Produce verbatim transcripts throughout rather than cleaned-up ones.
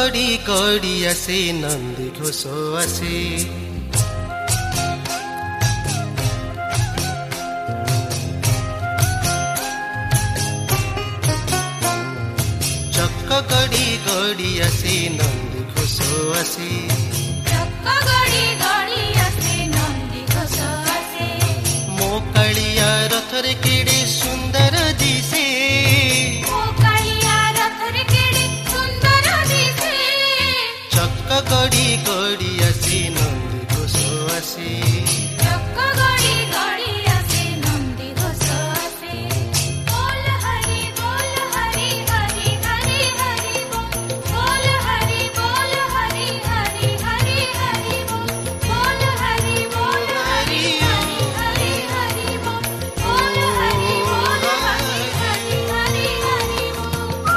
गड़ी गड़ी आसे नंदी घोष आसे चक्का गड़ी गड़ी आसे नंदी घोष आसे चक्का गड़ी गड़ी आसे नंदी घोष आसे मो कालिया रथरे केड़े सुंदर दिसे मो कालिया रथरे केड़े सुंदर दिसे चक्का गड़ी गड़ी आसे नंदी घोष आसे चक्का गड़ी गड़ी आसे नंदी घोष आसे बोल हरि बोल हरि हरि हरि हरि बोल बोल हरि बोल हरि हरि हरि हरि बोल बोल हरि बोल हरि हरि हरि बोल बोल हरि बोल हरि हरि हरि हरि बोल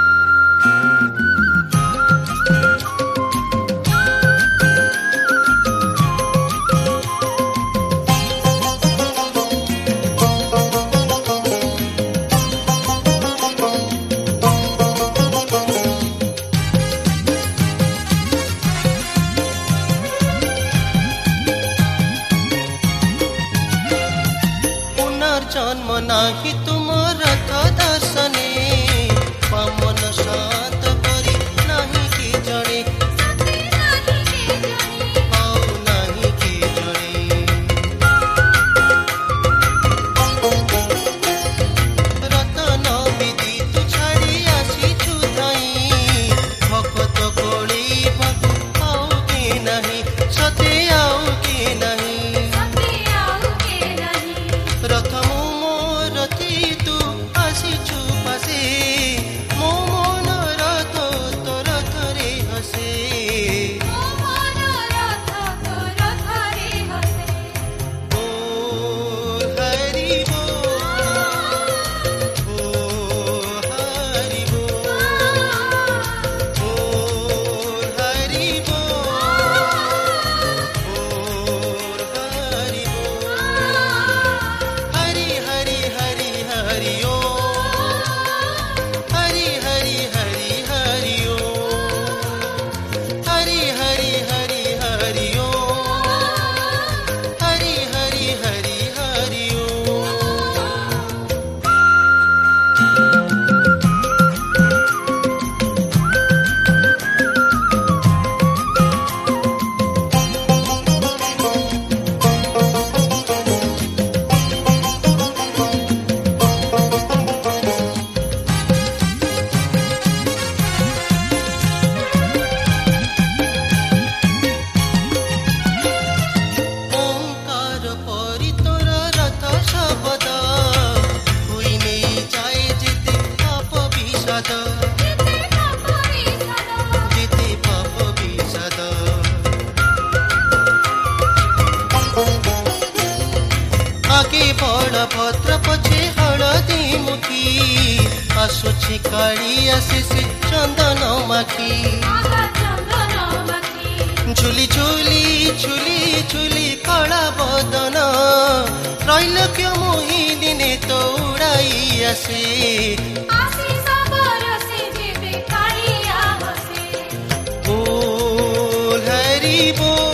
पुनर्जन्म नाही तुम रथ दर्शने पवन शांत करी नाही की जणे सती नाही के जणी पाऊ नाही की जणे रतन विधि तु छाड़ी आसी छुधाई भगत कोड़ी भग आउ के नहीं सते आउ के नहीं सती आउ के नहीं रथ मो रथी तू आसी छुपासे मो मन रथ तो रथ रे हसे ओ मन रथ तो रथ रे हसे बोल हरि बोल बोल हरि बोल बोल हरि बोल बोल हरि बोल हरि हरि हरि हरि ओ हरि हरि हरि हरि ओ हरि हरि हरि हरि ओ हरि हरि हरि हरि ओ ओंकार परि तोर रथ शब्द हुई नहीं जाए जिते पाप विषाद जिते पापरी सदा जिते पाप विषाद आगे बड़ भद्र पछे हळदी मुखी आसुछि काली आसे से चंदन माखी आगा चंदन माखी झुली झुली झुली झुली कला बदन त्रैलोक्य मोही दिने तो उड़ाई आसे आसी सबर से जेबे कालिया हसे बोल हरि बोल